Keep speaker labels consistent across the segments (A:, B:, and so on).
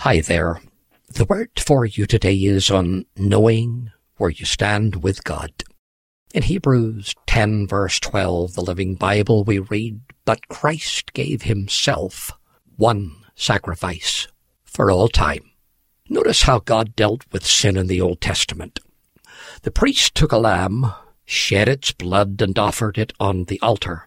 A: Hi there. The word for you today is on knowing where you stand with God. In Hebrews 10 verse 12, the Living Bible, we read, "But Christ gave himself one sacrifice for all time." Notice how God dealt with sin in the Old Testament. The priest took a lamb, shed its blood, and offered it on the altar.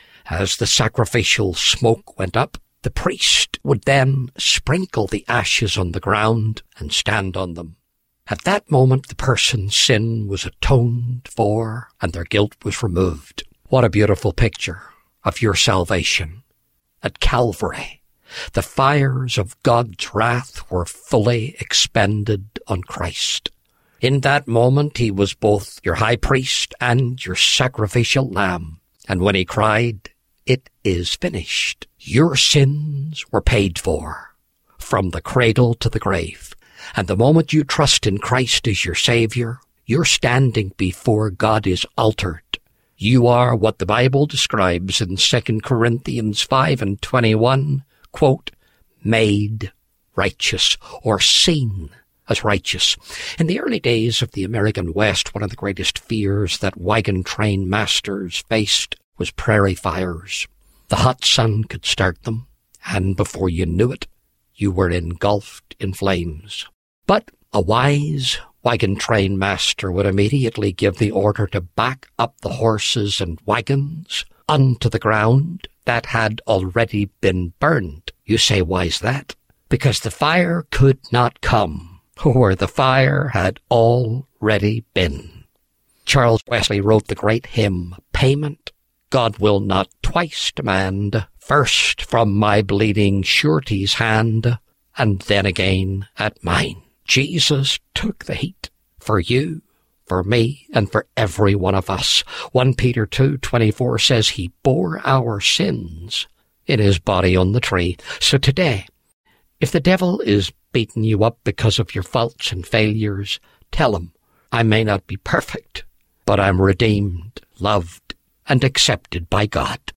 A: As the sacrificial smoke went up, the priest would then sprinkle the ashes on the ground and stand on them. At that moment, the person's sin was atoned for and their guilt was removed. What a beautiful picture of your salvation. At Calvary, the fires of God's wrath were fully expended on Christ. In that moment, he was both your high priest and your sacrificial lamb. And when he cried, "It is finished," your sins were paid for, from the cradle to the grave. And the moment you trust in Christ as your Savior, your standing before God is altered. You are what the Bible describes in 2 Corinthians 5 and 21, quote, "made righteous," or seen as righteous. In the early days of the American West, one of the greatest fears that wagon train masters faced was prairie fires. The hot sun could start them, and before you knew it, you were engulfed in flames. But a wise wagon train master would immediately give the order to back up the horses and wagons onto the ground that had already been burned. You say, why's that? Because the fire could not come where the fire had already been. Charles Wesley wrote the great hymn, "Payment God will not twice demand, first from my bleeding surety's hand, and then again at mine." Jesus took the heat for you, for me, and for every one of us. 1 Peter 2:24 says he bore our sins in his body on the tree. So today, if the devil is beating you up because of your faults and failures, tell him, "I may not be perfect, but I'm redeemed, loved, and accepted by God."